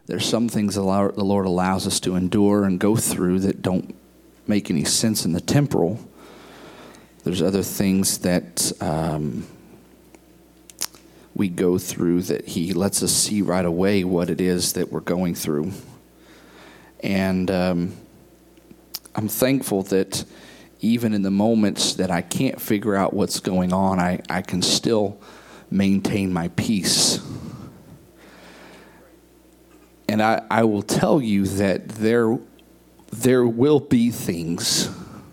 There's some things the Lord allows us to endure and go through that don't make any sense in the temporal. There's other things that we go through that he lets us see right away what it is that we're going through. And I'm thankful that even in the moments that I can't figure out what's going on, I can still maintain my peace. And I will tell you that there will be things.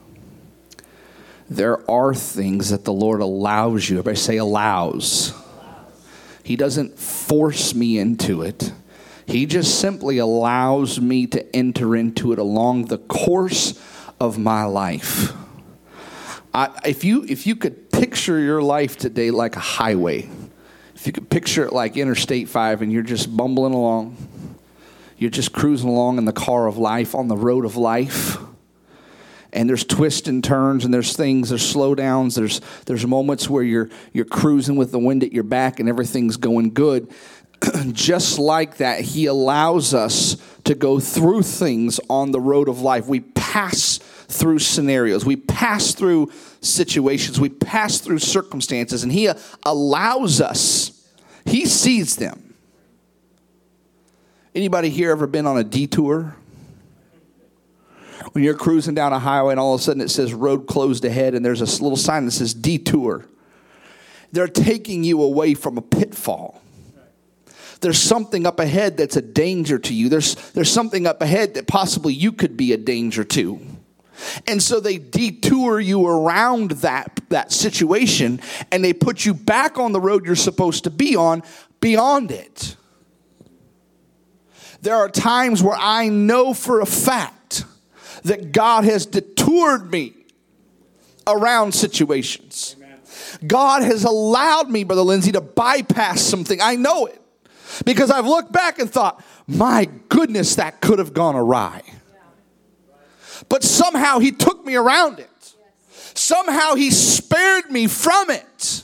There are things that the Lord allows you. Everybody say allows. He doesn't force me into it. He just simply allows me to enter into it along the course of my life. If you could picture your life today like a highway, if you could picture it like Interstate 5 and you're just bumbling along, you're just cruising along in the car of life, on the road of life, and there's twists and turns, and there's things, there's slowdowns, there's moments where you're cruising with the wind at your back and everything's going good. Just like that, he allows us to go through things on the road of life. We pass through scenarios. We pass through situations. We pass through circumstances, and he allows us. He sees them. Anybody here ever been on a detour? When you're cruising down a highway and all of a sudden it says road closed ahead and there's a little sign that says detour. They're taking you away from a pitfall. There's something up ahead that's a danger to you. There's something up ahead that possibly you could be a danger to. And so they detour you around that situation, and they put you back on the road you're supposed to be on, beyond it. There are times where I know for a fact that God has detoured me around situations. Amen. God has allowed me, Brother Lindsay, to bypass something. I know it. Because I've looked back and thought, my goodness, that could have gone awry. But somehow he took me around it. Somehow he spared me from it.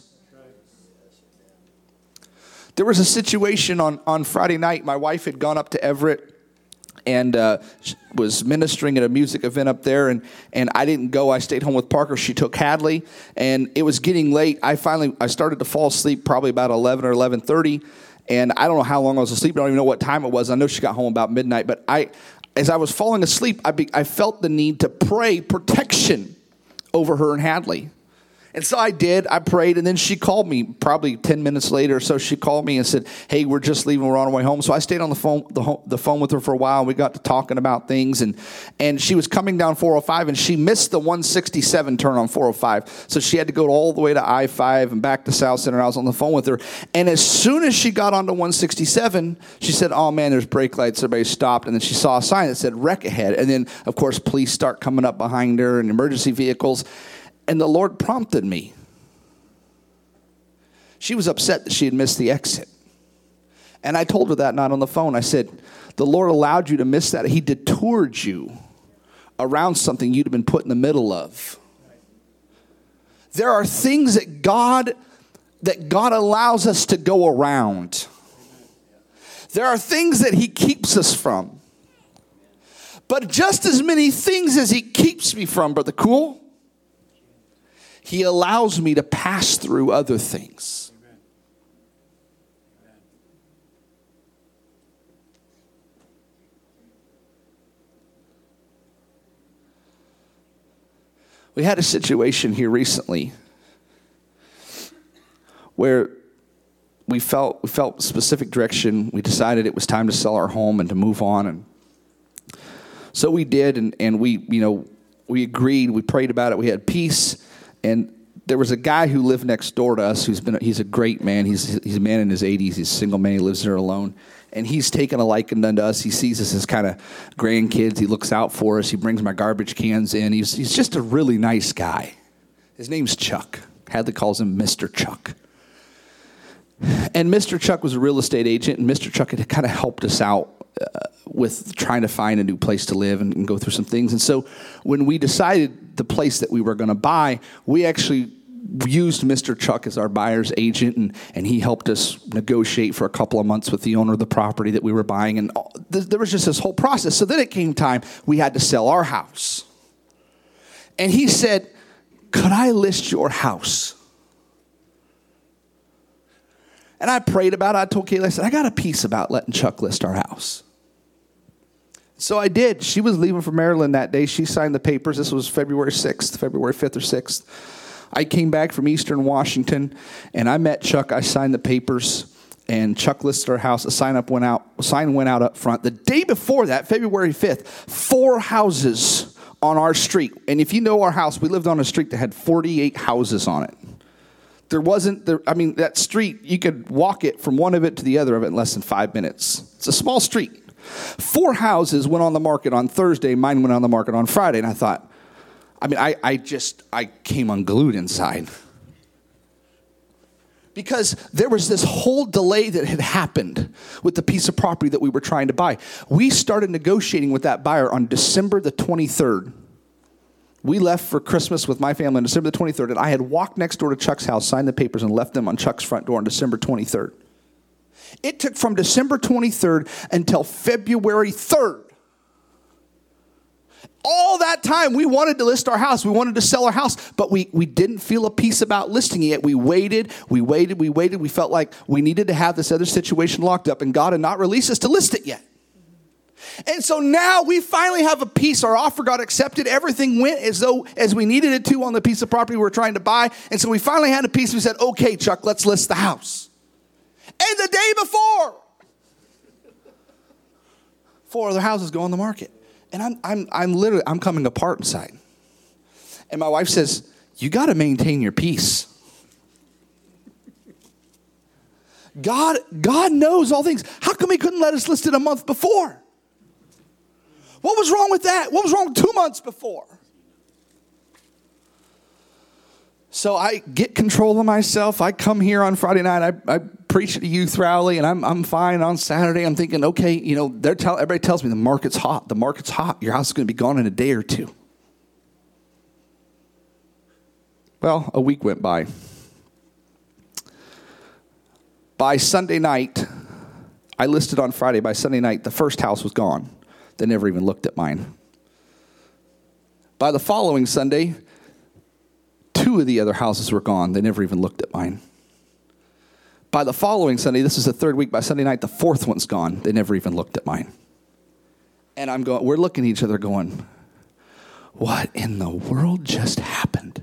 There was a situation on Friday night. My wife had gone up to Everett and was ministering at a music event up there, and I didn't go. I stayed home with Parker. She took Hadley, and it was getting late. I started to fall asleep probably about 11 or 11:30, and I don't know how long I was asleep. I don't even know what time it was. I know she got home about midnight, but as I was falling asleep, I felt the need to pray protection over her and Hadley. And so I did. I prayed, and then she called me probably 10 minutes later or so. She called me and said, hey, we're just leaving. We're on our way home. So I stayed on the phone with her for a while. We got to talking about things, and she was coming down 405, and she missed the 167 turn on 405. So she had to go all the way to I-5 and back to South Center. I was on the phone with her. And as soon as she got onto 167, she said, oh, man, there's brake lights. Everybody stopped. And then she saw a sign that said wreck ahead. And then, of course, police start coming up behind her and emergency vehicles. And the Lord prompted me. She was upset that she had missed the exit. And I told her that not on the phone. I said, the Lord allowed you to miss that. He detoured you around something you'd have been put in the middle of. There are things that God allows us to go around. There are things that he keeps us from. But just as many things as he keeps me from, Brother Cool, he allows me to pass through other things. Amen. Amen. We had a situation here recently where we felt specific direction. We decided it was time to sell our home and to move on, and so we did. And we agreed. We prayed about it. We had peace. And there was a guy who lived next door to us he's a great man. He's a man in his 80s. He's a single man. He lives there alone. And he's taken a liking unto us. He sees us as kind of grandkids. He looks out for us. He brings my garbage cans in. He's just a really nice guy. His name's Chuck. Hadley calls him Mr. Chuck. And Mr. Chuck was a real estate agent, and Mr. Chuck had kind of helped us out with trying to find a new place to live and go through some things. And so when we decided the place that we were going to buy, we actually used Mr. Chuck as our buyer's agent, and he helped us negotiate for a couple of months with the owner of the property that we were buying. And there was just this whole process. So then it came time we had to sell our house. And he said, could I list your house? And I prayed about it. I told Kayla, I said, I got a piece about letting Chuck list our house. So I did. She was leaving for Maryland that day. She signed the papers. This was February 5th or 6th. I came back from Eastern Washington, and I met Chuck. I signed the papers, and Chuck listed our house. A sign went out up front. The day before that, February 5th, 4 houses on our street. And if you know our house, we lived on a street that had 48 houses on it. That street, you could walk it from one of it to the other of it in less than 5 minutes. It's a small street. 4 houses went on the market on Thursday. Mine went on the market on Friday. And I thought, I came unglued inside. Because there was this whole delay that had happened with the piece of property that we were trying to buy. We started negotiating with that buyer on December the 23rd. We left for Christmas with my family on December the 23rd, and I had walked next door to Chuck's house, signed the papers, and left them on Chuck's front door on December 23rd. It took from December 23rd until February 3rd. All that time, we wanted to list our house. We wanted to sell our house, but we didn't feel a peace about listing it yet. We waited. We felt like we needed to have this other situation locked up, and God had not released us to list it yet. And so now we finally have a piece. Our offer got accepted. Everything went as we needed it to on the piece of property we were trying to buy. And so we finally had a piece. We said, okay, Chuck, let's list the house. And the day before, 4 other houses go on the market. And I'm coming apart inside. And my wife says, you got to maintain your peace. God knows all things. How come he couldn't let us list it a month before? What was wrong with that? What was wrong 2 months before? So I get control of myself. I come here on Friday night. I preach at a youth rally, and I'm fine. On Saturday, I'm thinking, okay, everybody tells me the market's hot. The market's hot. Your house is going to be gone in a day or 2. Well, a week went by. By Sunday night, I listed on Friday. By Sunday night, the first house was gone. They never even looked at mine. By the following Sunday, 2 of the other houses were gone. They never even looked at mine. By the following Sunday, this is the 3rd week, by Sunday night, the 4th one's gone. They never even looked at mine. And we're looking at each other going, what in the world just happened?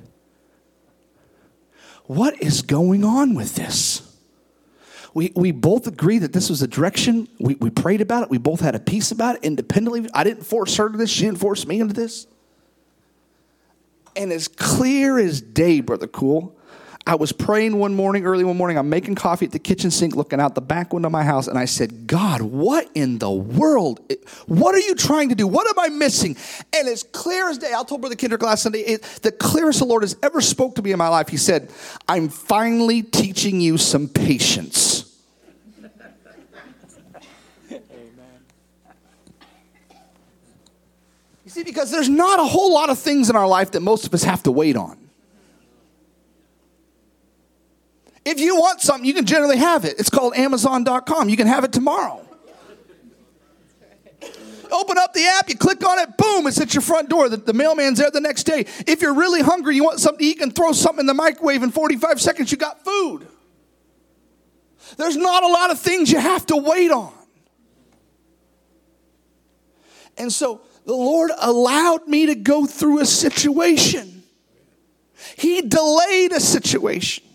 What is going on with this? We both agreed that this was a direction. We prayed about it. We both had a peace about it independently. I didn't force her to this. She didn't force me into this. And as clear as day, Brother Cool, I was praying early one morning. I'm making coffee at the kitchen sink, looking out the back window of my house. And I said, God, what in the world? What are you trying to do? What am I missing? And as clear as day, I told Brother Kendrick last Sunday, the clearest the Lord has ever spoke to me in my life. He said, I'm finally teaching you some patience. You see, because there's not a whole lot of things in our life that most of us have to wait on. If you want something, you can generally have it. It's called Amazon.com. You can have it tomorrow. Open up the app, you click on it, boom, it's at your front door. The mailman's there the next day. If you're really hungry, you want something to eat, you can throw something in the microwave in 45 seconds, you got food. There's not a lot of things you have to wait on. And so the Lord allowed me to go through a situation. He delayed a situation.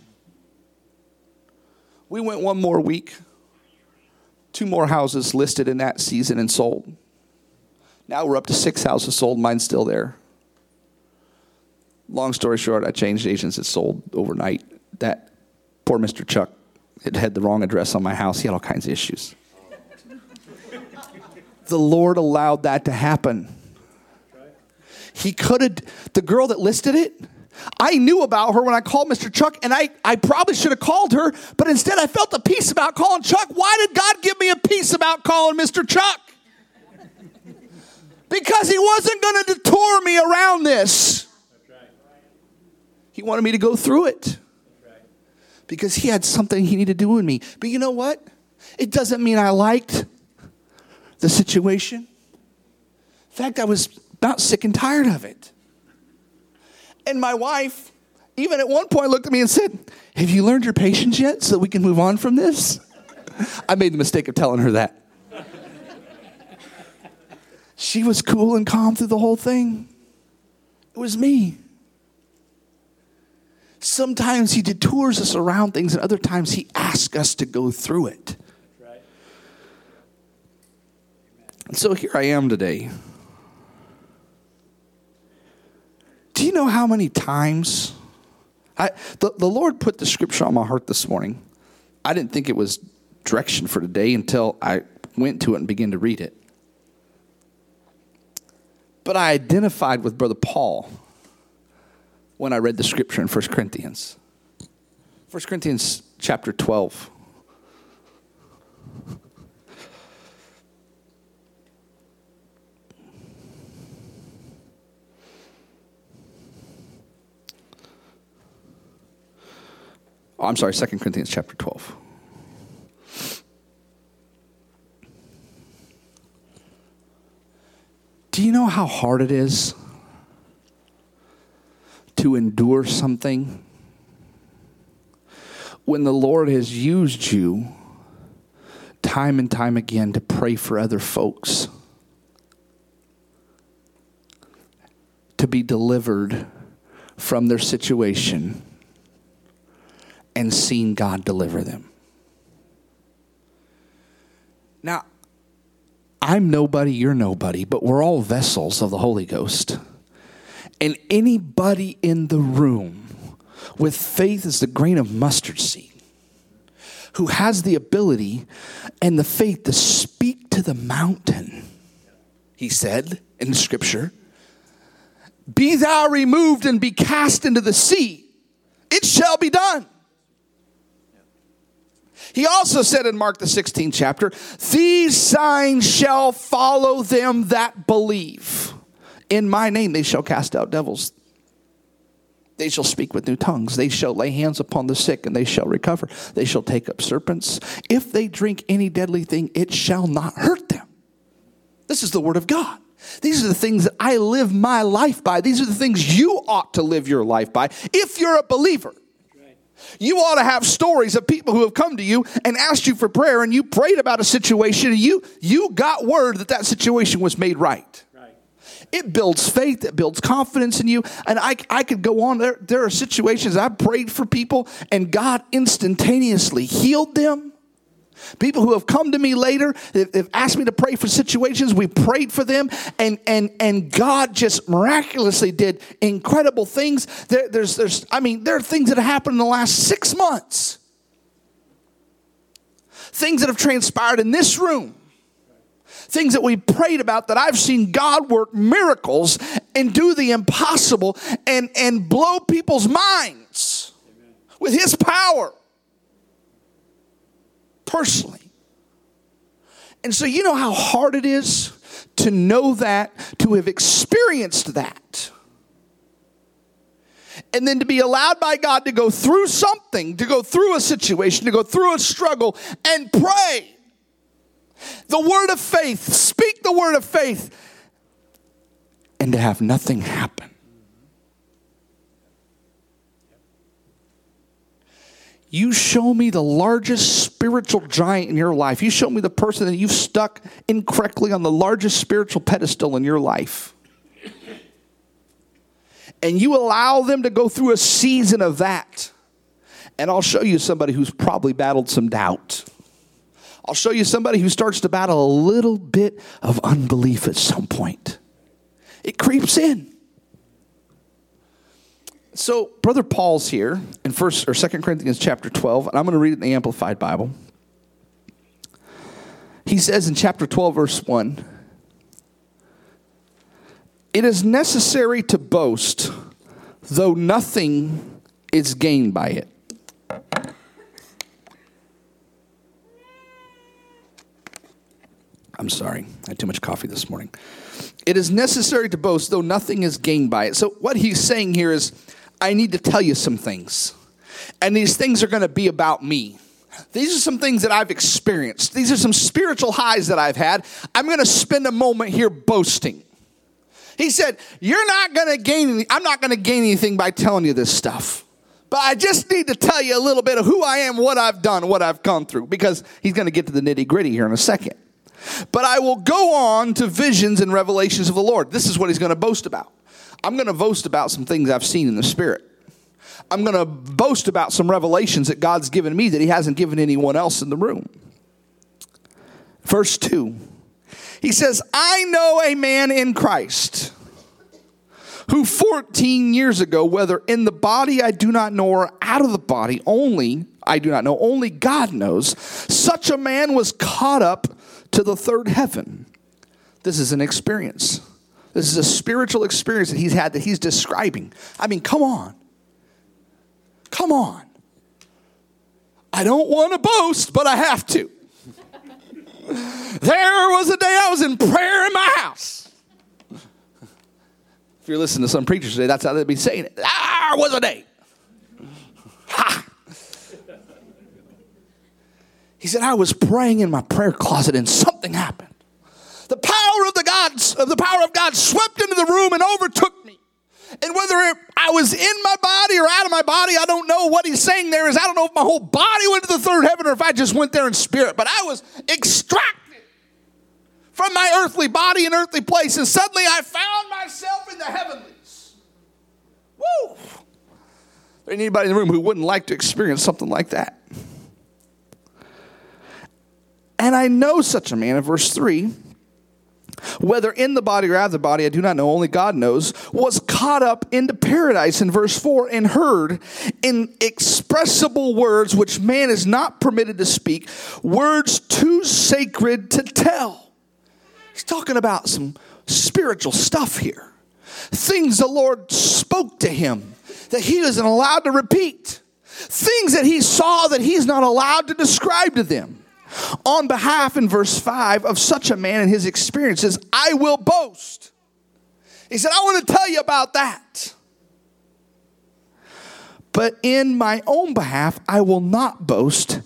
We went one more week. 2 more houses listed in that season and sold. Now we're up to 6 houses sold. Mine's still there. Long story short, I changed agents. It sold overnight. That poor Mr. Chuck had the wrong address on my house. He had all kinds of issues. The Lord allowed that to happen. He could have, the girl that listed it, I knew about her when I called Mr. Chuck, and I probably should have called her, but instead I felt a peace about calling Chuck. Why did God give me a peace about calling Mr. Chuck? Because he wasn't going to detour me around this. He wanted me to go through it. Because he had something he needed to do in me. But you know what? It doesn't mean I liked the situation. In fact, I was about sick and tired of it. And my wife, even at one point, looked at me and said, have you learned your patience yet so that we can move on from this? I made the mistake of telling her that. She was cool and calm through the whole thing. It was me. Sometimes he detours us around things, and other times he asks us to go through it. Right. And so here I am today. Do you know how many times the Lord put the scripture on my heart this morning? I didn't think it was direction for today until I went to it and began to read it. But I identified with Brother Paul when I read the scripture in 1 Corinthians. 1 Corinthians chapter 12. Oh, I'm sorry, 2 Corinthians chapter 12. Do you know how hard it is to endure something when the Lord has used you time and time again to pray for other folks to be delivered from their situation and seen God deliver them? Now, I'm nobody, you're nobody, but we're all vessels of the Holy Ghost. And anybody in the room with faith as the grain of mustard seed, who has the ability and the faith to speak to the mountain, he said in Scripture, be thou removed and be cast into the sea, it shall be done. He also said in Mark the 16th chapter, these signs shall follow them that believe. In my name they shall cast out devils. They shall speak with new tongues. They shall lay hands upon the sick and they shall recover. They shall take up serpents. If they drink any deadly thing, it shall not hurt them. This is the word of God. These are the things that I live my life by. These are the things you ought to live your life by if you're a believer. You ought to have stories of people who have come to you and asked you for prayer, and you prayed about a situation, and you got word that situation was made right. It builds faith. It builds confidence in you. And I could go on. There are situations I prayed for people, and God instantaneously healed them. People who have come to me later, they've asked me to pray for situations. We prayed for them, and God just miraculously did incredible things. There are things that have happened in the last 6 months. Things that have transpired in this room. Things that we prayed about that I've seen God work miracles and do the impossible and blow people's minds with his power. Personally. And so you know how hard it is to know that, to have experienced that. And then to be allowed by God to go through something, to go through a situation, to go through a struggle and pray. The word of faith, speak the word of faith, and to have nothing happen. You show me the largest spiritual giant in your life. You show me the person that you've stuck incorrectly on the largest spiritual pedestal in your life. And you allow them to go through a season of that. And I'll show you somebody who's probably battled some doubt. I'll show you somebody who starts to battle a little bit of unbelief at some point. It creeps in. So, Brother Paul's here in 2 Corinthians chapter 12, and I'm going to read it in the Amplified Bible. He says in chapter 12, verse 1, it is necessary to boast, though nothing is gained by it. I'm sorry, I had too much coffee this morning. It is necessary to boast, though nothing is gained by it. So what he's saying here is, I need to tell you some things. And these things are going to be about me. These are some things that I've experienced. These are some spiritual highs that I've had. I'm going to spend a moment here boasting. He said, I'm not going to gain anything by telling you this stuff. But I just need to tell you a little bit of who I am, what I've done, what I've gone through. Because he's going to get to the nitty gritty here in a second. But I will go on to visions and revelations of the Lord. This is what he's going to boast about. I'm going to boast about some things I've seen in the Spirit. I'm going to boast about some revelations that God's given me that he hasn't given anyone else in the room. Verse 2. He says, I know a man in Christ who 14 years ago, whether in the body I do not know or out of the body only, I do not know, only God knows, such a man was caught up to the third heaven. This is an experience. This is a spiritual experience that he's had that he's describing. I mean, come on. Come on. I don't want to boast, but I have to. There was a day I was in prayer in my house. If you're listening to some preachers today, that's how they'd be saying it. There was a day. Ha! He said, I was praying in my prayer closet and something happened. The power of God swept into the room and overtook me. And whether I was in my body or out of my body, I don't know. What he's saying there is, I don't know if my whole body went to the third heaven or if I just went there in spirit. But I was extracted from my earthly body and earthly place. And suddenly I found myself in the heavenlies. Woo! There ain't anybody in the room who wouldn't like to experience something like that. And I know such a man, in verse 3, whether in the body or out of the body, I do not know, only God knows, was caught up into paradise in verse 4 and heard inexpressible words which man is not permitted to speak, words too sacred to tell. He's talking about some spiritual stuff here. Things the Lord spoke to him that he isn't allowed to repeat. Things that he saw that he's not allowed to describe to them. On behalf, in verse 5, of such a man and his experiences, I will boast. He said, I want to tell you about that. But in my own behalf, I will not boast,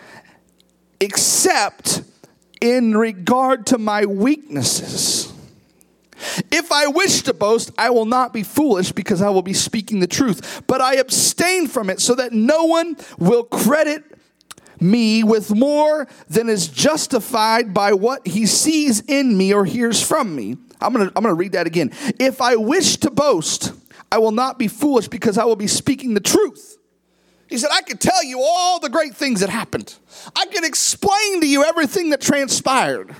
except in regard to my weaknesses. If I wish to boast, I will not be foolish, because I will be speaking the truth. But I abstain from it, so that no one will credit me with more than is justified by what he sees in me or hears from me. I'm gonna read that again. If I wish to boast, I will not be foolish, because I will be speaking the truth. He said, I could tell you all the great things that happened. I could explain to you everything that transpired.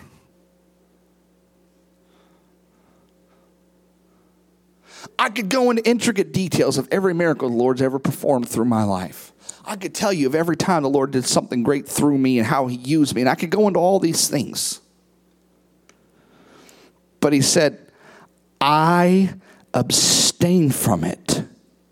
I could go into intricate details of every miracle the Lord's ever performed through my life. I could tell you of every time the Lord did something great through me and how he used me. And I could go into all these things. But he said, I abstain from it.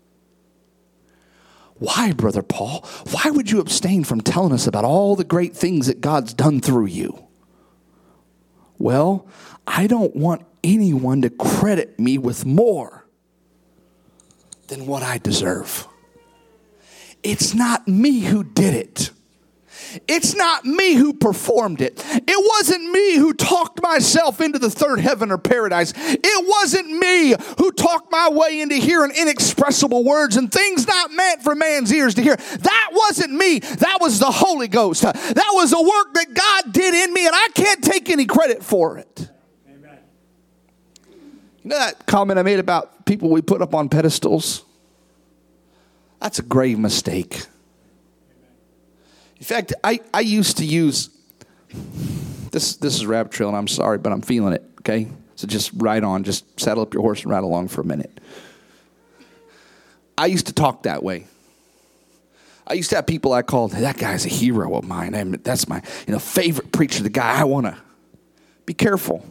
Why, Brother Paul? Why would you abstain from telling us about all the great things that God's done through you? Well, I don't want anyone to credit me with more than what I deserve. It's not me who did it. It's not me who performed it. It wasn't me who talked myself into the third heaven or paradise. It wasn't me who talked my way into hearing inexpressible words and things not meant for man's ears to hear. That wasn't me. That was the Holy Ghost. That was a work that God did in me, and I can't take any credit for it. Amen. You know that comment I made about people we put up on pedestals? That's a grave mistake. In fact, I used to use, this is rabbit trail, and I'm sorry, but I'm feeling it, okay? So just ride on, just saddle up your horse and ride along for a minute. I used to talk that way. I used to have people I called, that guy's a hero of mine. That's my favorite preacher, the guy I want to. Be careful.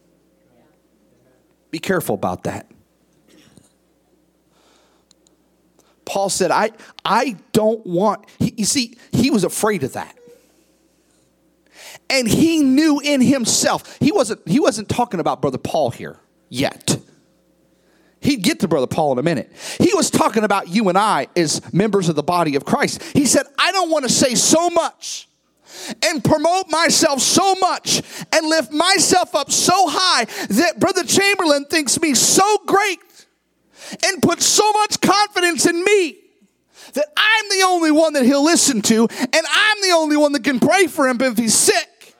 Be careful about that. Paul said, I don't want, you see, he was afraid of that. And he knew in himself, he wasn't talking about Brother Paul here yet. He'd get to Brother Paul in a minute. He was talking about you and I as members of the body of Christ. He said, I don't want to say so much and promote myself so much and lift myself up so high that Brother Chamberlain thinks me so great and puts so much confidence in me that I'm the only one that he'll listen to, and I'm the only one that can pray for him if he's sick.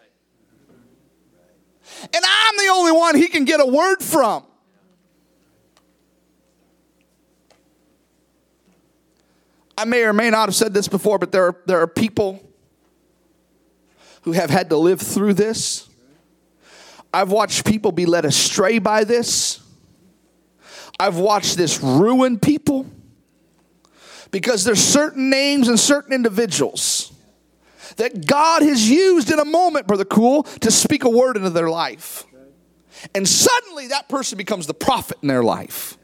And I'm the only one he can get a word from. I may or may not have said this before, but there are people who have had to live through this. I've watched people be led astray by this. I've watched this ruin people because there's certain names and certain individuals that God has used in a moment, Brother Cool, to speak a word into their life. And suddenly that person becomes the prophet in their life.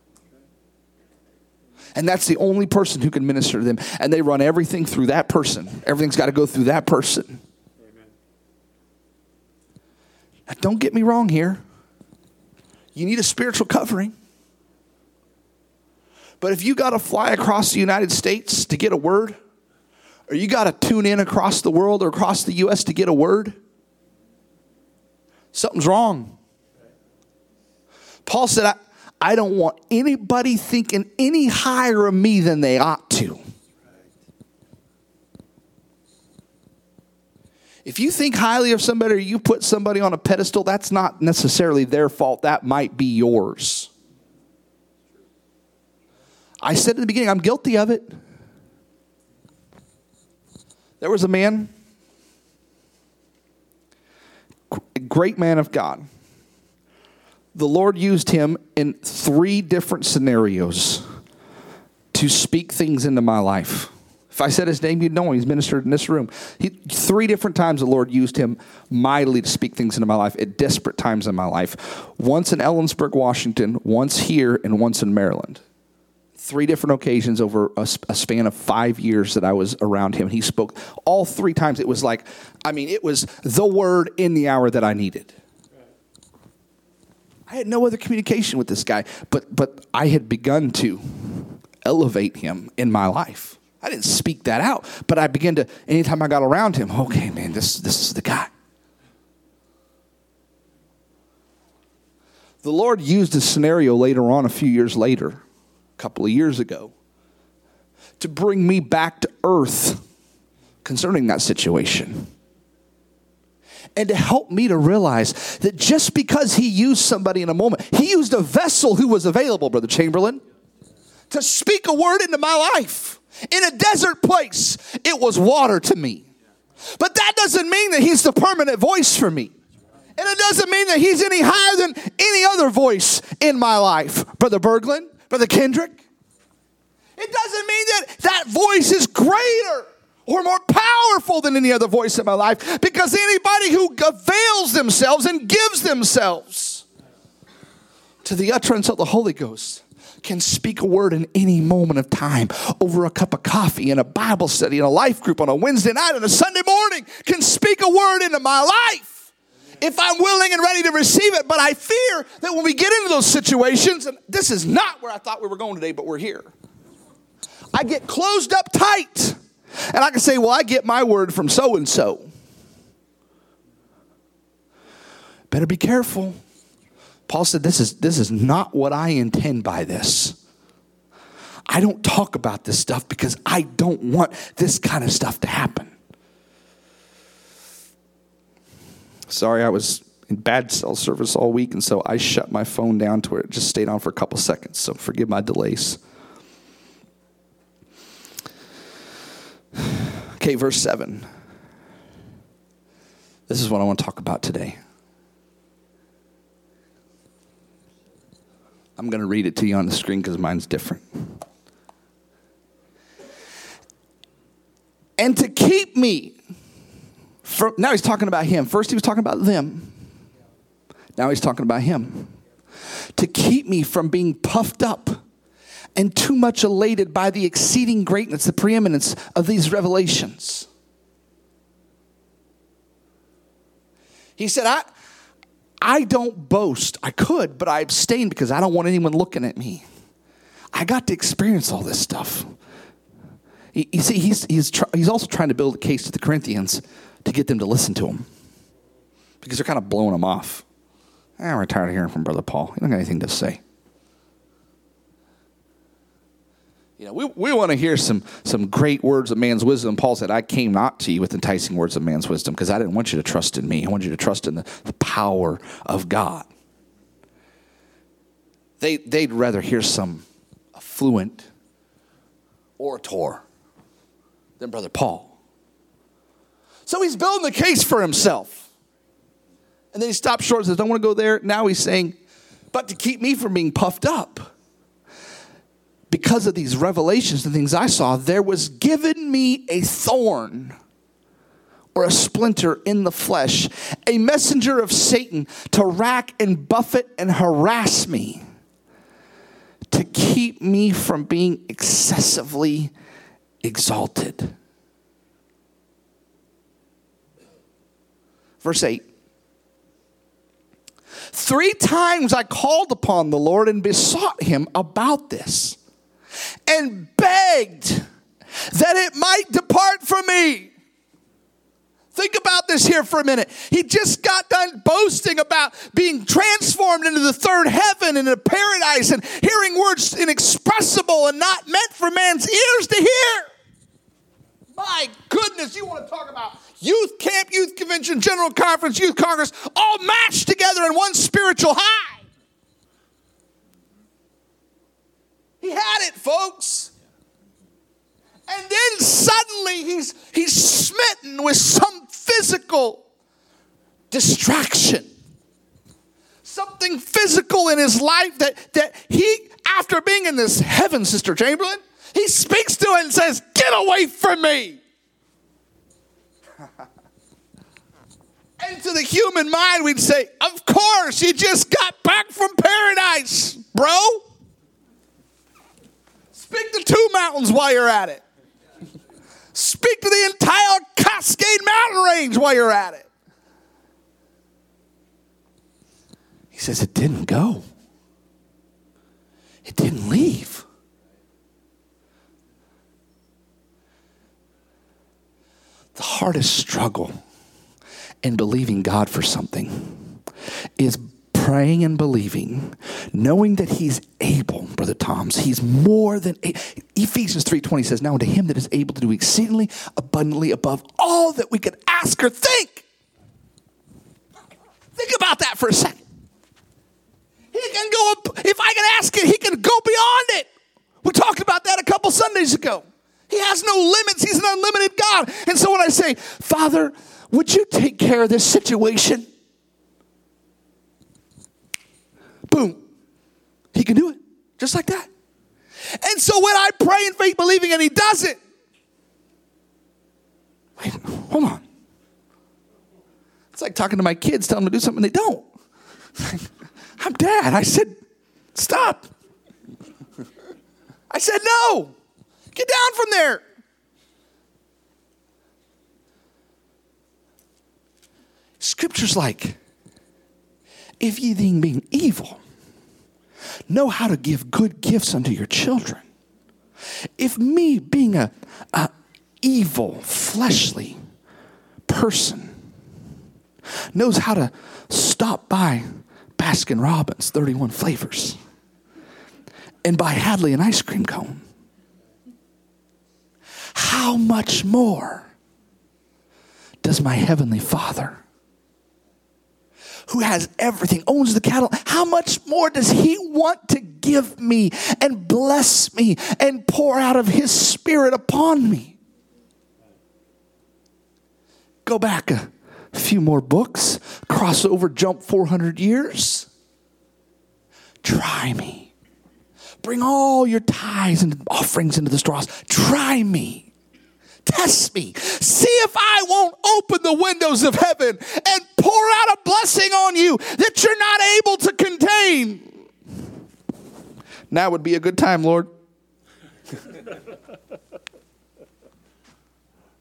And that's the only person who can minister to them. And they run everything through that person. Everything's got to go through that person. Amen. Now, don't get me wrong here. You need a spiritual covering. But if you got to fly across the United States to get a word, or you got to tune in across the world or across the U.S. to get a word, something's wrong. Paul said, I don't want anybody thinking any higher of me than they ought to. If you think highly of somebody or you put somebody on a pedestal, that's not necessarily their fault. That might be yours. I said in the beginning, I'm guilty of it. There was a man, a great man of God. The Lord used him in 3 different scenarios to speak things into my life. If I said his name, you'd know him. He's ministered in this room. 3 different times the Lord used him mightily to speak things into my life at desperate times in my life. Once in Ellensburg, Washington, once here, and once in Maryland. 3 different occasions over a span of 5 years that I was around him. He spoke all 3 times. It was it was the word in the hour that I needed. I had no other communication with this guy, but I had begun to elevate him in my life. I didn't speak that out, but I began to, anytime I got around him, okay, man, this is the guy. The Lord used a scenario later on, a few years later, a couple of years ago, to bring me back to earth concerning that situation. And to help me to realize that just because he used somebody in a moment, he used a vessel who was available, Brother Chamberlain, to speak a word into my life. In a desert place, it was water to me. But that doesn't mean that he's the permanent voice for me. And it doesn't mean that he's any higher than any other voice in my life. Brother Berglund, Brother Kendrick. It doesn't mean that that voice is greater or more powerful than any other voice in my life, because anybody who avails themselves and gives themselves to the utterance of the Holy Ghost can speak a word in any moment of time, over a cup of coffee, in a Bible study, in a life group, on a Wednesday night, on a Sunday morning, can speak a word into my life if I'm willing and ready to receive it. But I fear that when we get into those situations, and this is not where I thought we were going today, but we're here, I get closed up tight. And I can say, well, I get my word from so-and-so. Better be careful. Paul said, this is not what I intend by this. I don't talk about this stuff because I don't want this kind of stuff to happen. Sorry, I was in bad cell service all week, and so I shut my phone down to where it just stayed on for a couple seconds. So forgive my delays. Okay, verse 7. This is what I want to talk about today. I'm going to read it to you on the screen because mine's different. And to keep me from, now he's talking about him. First he was talking about them. Now he's talking about him. To keep me from being puffed up and too much elated by the exceeding greatness, the preeminence of these revelations. He said, I don't boast. I could, but I abstain because I don't want anyone looking at me. I got to experience all this stuff. You see, he's also trying to build a case to the Corinthians to get them to listen to him because they're kind of blowing him off. We're tired of hearing from Brother Paul. He don't got anything to say. We want to hear some great words of man's wisdom. Paul said, I came not to you with enticing words of man's wisdom because I didn't want you to trust in me. I want you to trust in the power of God. They'd rather hear some affluent orator than Brother Paul. So he's building the case for himself. And then he stops short and says, don't want to go there. Now he's saying, but to keep me from being puffed up, because of these revelations and things I saw, there was given me a thorn or a splinter in the flesh, a messenger of Satan to rack and buffet and harass me, to keep me from being excessively exalted. Verse 8. 3 times I called upon the Lord and besought him about this, and begged that it might depart from me. Think about this here for a minute. He just got done boasting about being transformed into the third heaven and into paradise and hearing words inexpressible and not meant for man's ears to hear. My goodness, you want to talk about youth camp, youth convention, general conference, youth congress, all matched together in one spiritual high. He had it, folks. And then suddenly he's smitten with some physical distraction. Something physical in his life that he, after being in this heaven, Sister Chamberlain, he speaks to it and says, get away from me. And to the human mind, we'd say, of course, you just got back from paradise, bro. Speak to 2 mountains while you're at it. Speak to the entire Cascade Mountain range while you're at it. He says it didn't go. It didn't leave. The hardest struggle in believing God for something is praying and believing, knowing that he's able, Brother Toms. He's more than able. Ephesians 3:20 says, now unto him that is able to do exceedingly abundantly above all that we could ask or think. Think about that for a second. He can go up, if I can ask it, he can go beyond it. We talked about that a couple Sundays ago. He has no limits. He's an unlimited God. And so when I say, Father, would you take care of this situation? Boom. He can do it. Just like that. And so when I pray in faith believing and he does it. Wait, hold on. It's like talking to my kids, telling them to do something they don't. I'm Dad. I said, stop. I said, no. Get down from there. Scripture's like, if ye then being evil, know how to give good gifts unto your children. If me being a evil, fleshly person knows how to stop by Baskin Robbins, 31 flavors, and buy Hadley an ice cream cone, how much more does my heavenly Father, who has everything, owns the cattle, how much more does he want to give me and bless me and pour out of his Spirit upon me? Go back a few more books, cross over, jump 400 years. Try me. Bring all your tithes and offerings into the straws. Try me. Test me. See if I won't open the windows of heaven and pour out a blessing on you that you're not able to contain. Now would be a good time, Lord.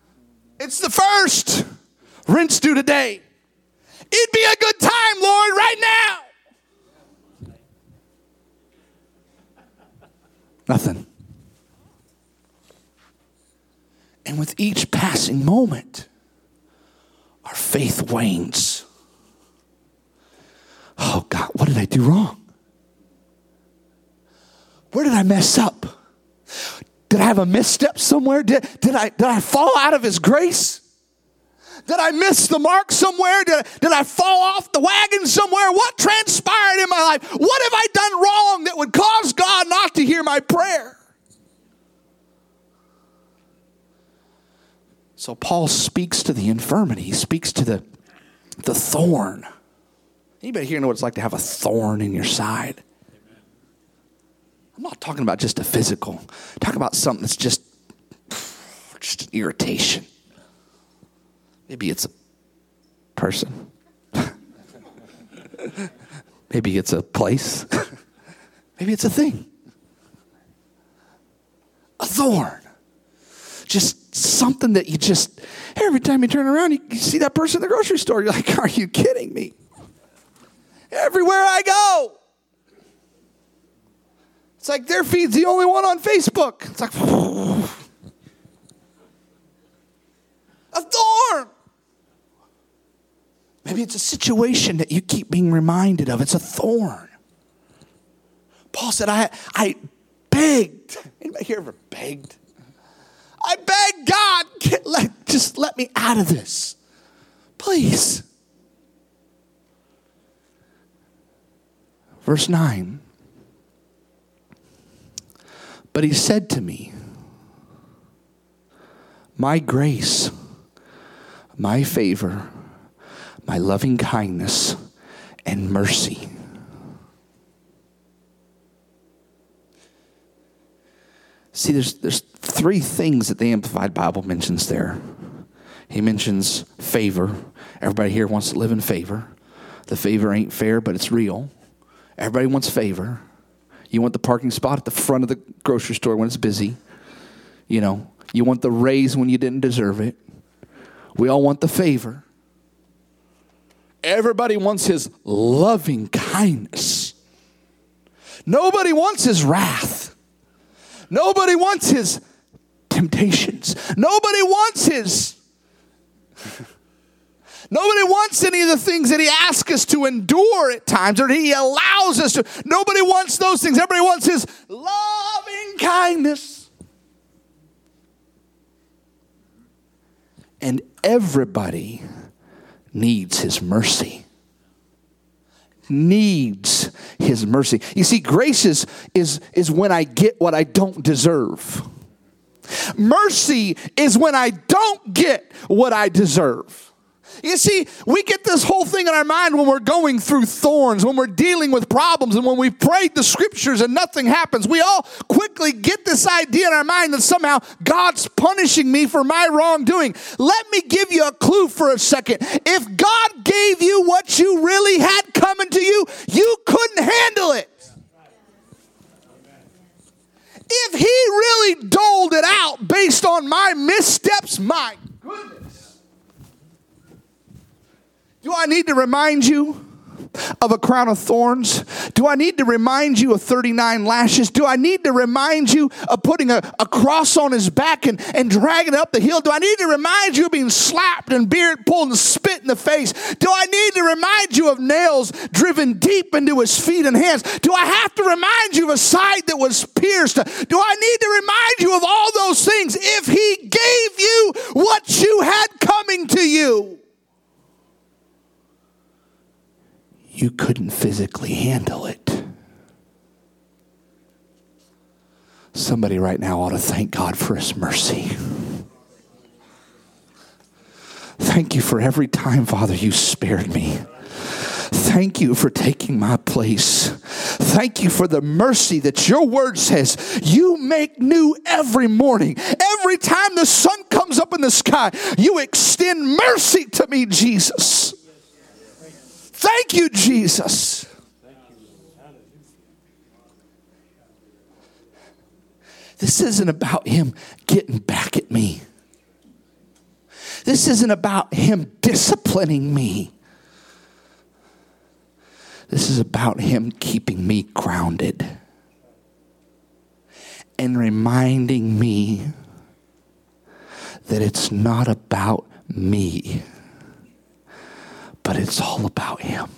It's the first. Rinse due today. It'd be a good time, Lord, right each passing moment, our faith wanes. Oh God, what did I do wrong? Where did I mess up? Did I have a misstep somewhere? Did I fall out of his grace? Did I miss the mark somewhere? Did I fall off the wagon somewhere? What transpired in my life? What have I done wrong that would cause God not to hear my prayer? So Paul speaks to the infirmity. He speaks to the thorn. Anybody here know what it's like to have a thorn in your side? I'm not talking about just a physical. I'm talking about something that's just an irritation. Maybe it's a person. Maybe it's a place. Maybe it's a thing. A thorn. Just something that you just, every time you turn around, you see that person in the grocery store. You're like, are you kidding me? Everywhere I go. It's like their feed's the only one on Facebook. It's like, a thorn. Maybe it's a situation that you keep being reminded of. It's a thorn. Paul said, I begged. Anybody here ever begged? I begged God, just let me out of this. Please. Verse 9. But he said to me, my grace, my favor, my loving kindness, and mercy. See, there's three things that the Amplified Bible mentions there. He mentions favor. Everybody here wants to live in favor. The favor ain't fair, but it's real. Everybody wants favor. You want the parking spot at the front of the grocery store when it's busy. You know, you want the raise when you didn't deserve it. We all want the favor. Everybody wants his loving kindness. Nobody wants his wrath. Nobody wants his temptations. Nobody wants any of the things that he asks us to endure at times, or he allows us to. Nobody wants those things. Everybody wants his loving kindness. And everybody needs his mercy. Needs his mercy. You see, grace is when I get what I don't deserve. Mercy is when I don't get what I deserve. You see, we get this whole thing in our mind when we're going through thorns, when we're dealing with problems, and when we've prayed the scriptures and nothing happens. We all quickly get this idea in our mind that somehow God's punishing me for my wrongdoing. Let me give you a clue for a second. If God gave you what you really had coming to you, you couldn't handle it. If he really doled it out based on my missteps, my goodness. Do I need to remind you of a crown of thorns? Do I need to remind you of 39 lashes? Do I need to remind you of putting a cross on his back and dragging it up the hill? Do I need to remind you of being slapped and beard pulled and spit in the face? Do I need to remind you of nails driven deep into his feet and hands? Do I have to remind you of a side that was pierced? Do I need to remind you of all those things if he gave you what you had coming to you? You couldn't physically handle it. Somebody right now ought to thank God for his mercy. Thank you for every time, Father, you spared me. Thank you for taking my place. Thank you for the mercy that your word says you make new every morning. Every time the sun comes up in the sky, you extend mercy to me, Jesus. Thank you, Jesus. This isn't about him getting back at me. This isn't about him disciplining me. This is about him keeping me grounded and reminding me that it's not about me, but it's all about him.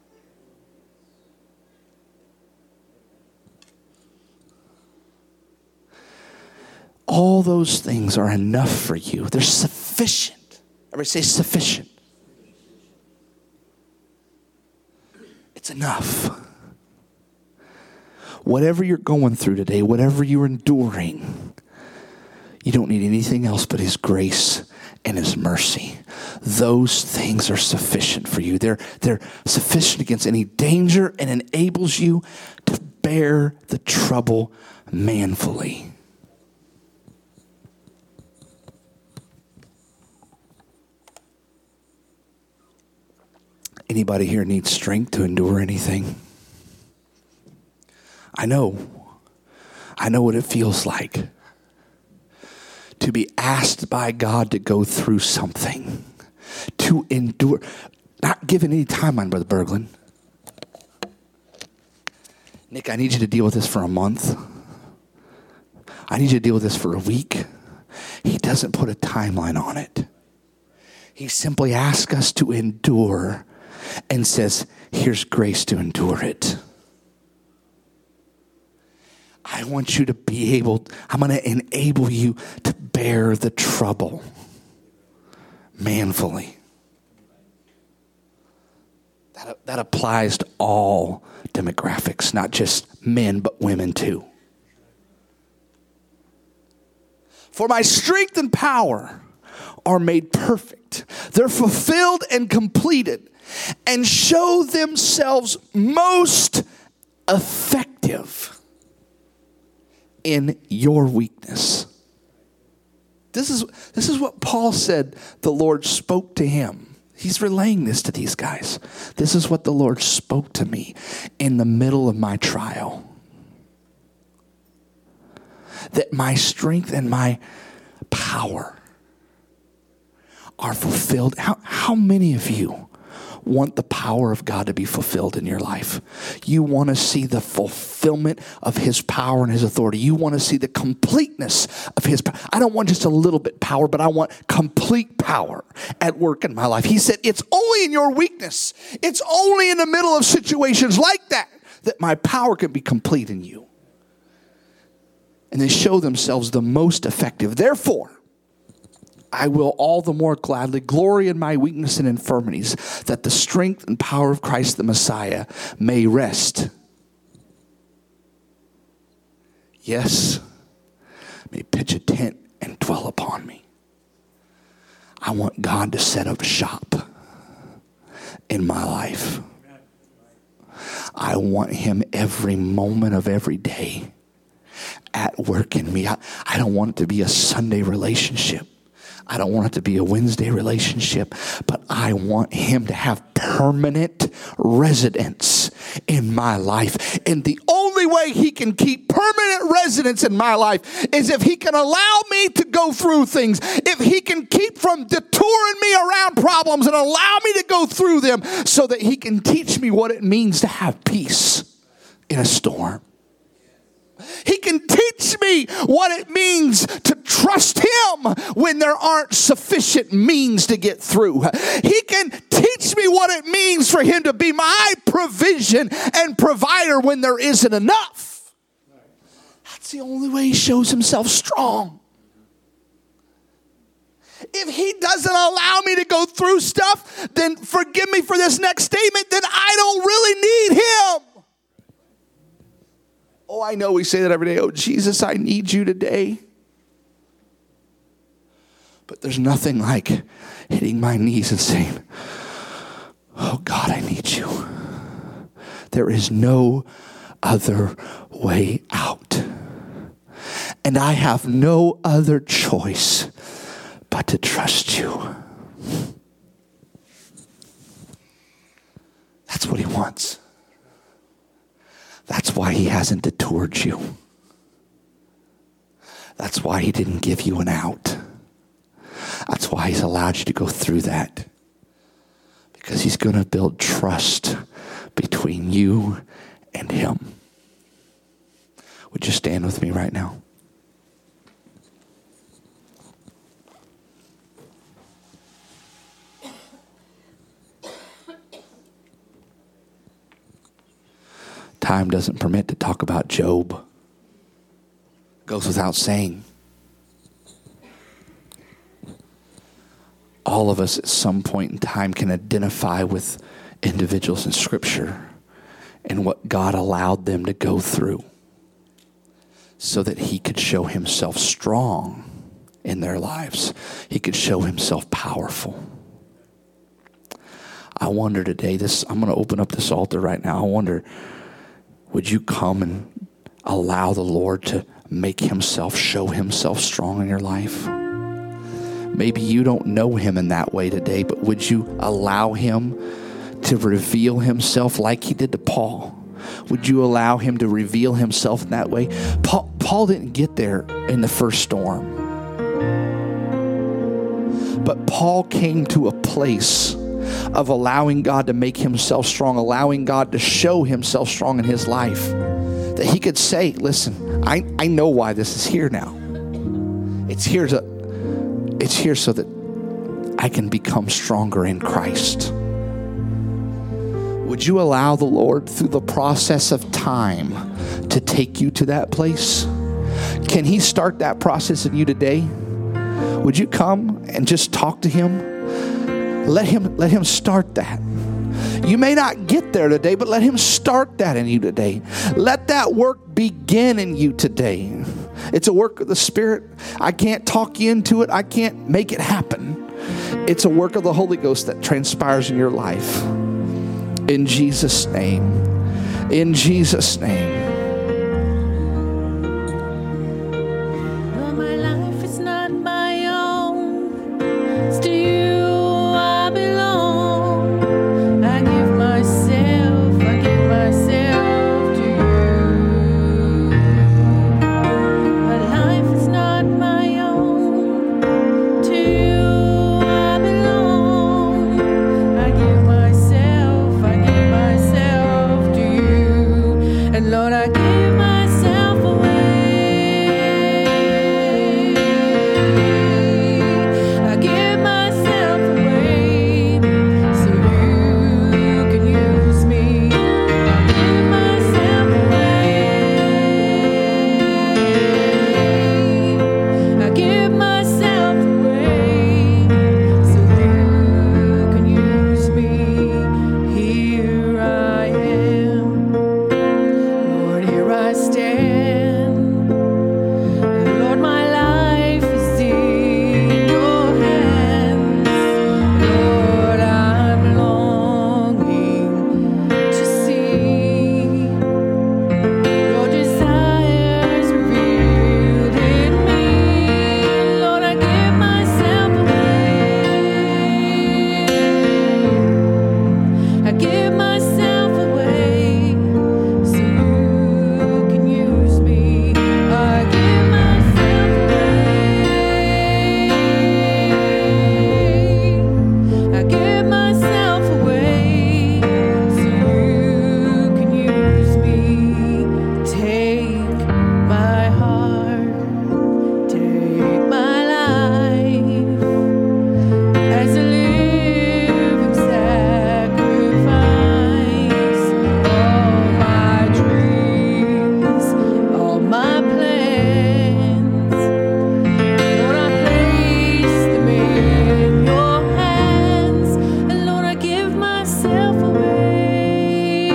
All those things are enough for you. They're sufficient. Everybody say sufficient. It's enough. Whatever you're going through today, whatever you're enduring, you don't need anything else but his grace and his mercy. Those things are sufficient for you. They're sufficient against any danger and enables you to bear the trouble manfully. Anybody here needs strength to endure anything? I know what it feels like to be asked by God to go through something, to endure, not given any timeline, Brother Berglund. Nick, I need you to deal with this for a month. I need you to deal with this for a week. He doesn't put a timeline on it. He simply asks us to endure and says, here's grace to endure it. I want you to be able, I'm going to enable you to bear the trouble manfully. That applies to all demographics, not just men, but women too. For my strength and power are made perfect. They're fulfilled and completed and show themselves most effective in your weakness. This is what Paul said the Lord spoke to him. He's relaying this to these guys. This is what the Lord spoke to me in the middle of my trial. That my strength and my power are fulfilled. How many of you want the power of God to be fulfilled in your life? You want to see the fulfillment of his power and his authority. You want to see the completeness of his power. I don't want just a little bit power, but I want complete power at work in my life. He said, it's only in your weakness. It's only in the middle of situations like that my power can be complete in you. And they show themselves the most effective. Therefore, I will all the more gladly glory in my weakness and infirmities, that the strength and power of Christ the Messiah may rest. Yes, may pitch a tent and dwell upon me. I want God to set up shop in my life. I want him every moment of every day at work in me. I don't want it to be a Sunday relationship. I don't want it to be a Wednesday relationship, but I want him to have permanent residence in my life. And the only way he can keep permanent residence in my life is if he can allow me to go through things. If he can keep from detouring me around problems and allow me to go through them so that he can teach me what it means to have peace in a storm. He can teach me what it means to trust him when there aren't sufficient means to get through. He can teach me what it means for him to be my provision and provider when there isn't enough. That's the only way he shows himself strong. If he doesn't allow me to go through stuff, then forgive me for this next statement, then I don't really need him. Oh, I know we say that every day. Oh, Jesus, I need you today. But there's nothing like hitting my knees and saying, oh, God, I need you. There is no other way out. And I have no other choice but to trust you. That's what he wants. That's why he hasn't detoured you. That's why he didn't give you an out. That's why he's allowed you to go through that. Because he's going to build trust between you and him. Would you stand with me right now? time doesn't permit to talk about Job. Goes without saying. All of us at some point in time can identify with individuals in Scripture and what God allowed them to go through so that he could show himself strong in their lives. He could show himself powerful. I wonder today, I'm going to open up this altar right now. I wonder, would you come and allow the Lord to make himself, show himself strong in your life? Maybe you don't know him in that way today, but would you allow him to reveal himself like he did to Paul? Would you allow him to reveal himself in that way? Paul didn't get there in the first storm. But Paul came to a place of allowing God to make himself strong, allowing God to show himself strong in his life. That he could say, listen, I know why this is here now. It's here so that I can become stronger in Christ. Would you allow the Lord through the process of time to take you to that place? Can he start that process in you today? Would you come and just talk to him? Let him start that. You may not get there today, but let him start that in you today. Let that work begin in you today. It's a work of the Spirit. I can't talk you into it. I can't make it happen. It's a work of the Holy Ghost that transpires in your life. In Jesus' name. In Jesus' name. My life is not my own. It's to you I belong. I give myself to you. My life is not my own. To you I belong. I give myself to you. And Lord, I give myself away. I give myself away so you can use me. I give myself away. I give myself away so you can use me. Here I am, Lord, here I stand. Lord, my life is in your hands. Lord, I'm longing to see your desires revealed in me. Lord, I give myself away. I give myself away so you can use me. I give myself away. I give myself away so you can use me. Take my heart, take my life as a living sacrifice. All my dreams, all my plans, Lord, I place them in your hands. And Lord, I give myself away.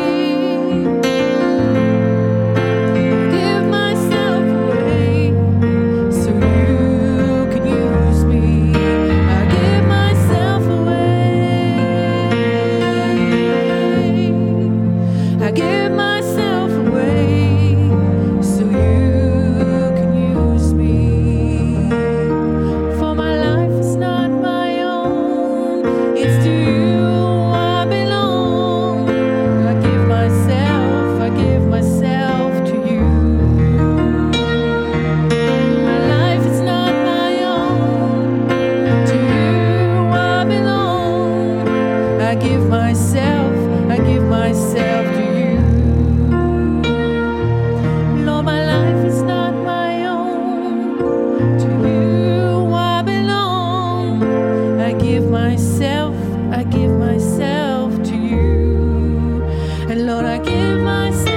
Give myself away so you can use me. I give myself away. I give myself away so you can use me. For my life is not my own. It's to you I belong. I give myself to you. My life is not my own. To you I belong. I give myself to you. Lord, my life is not my own. To you I belong. I give myself to you. And Lord, I give myself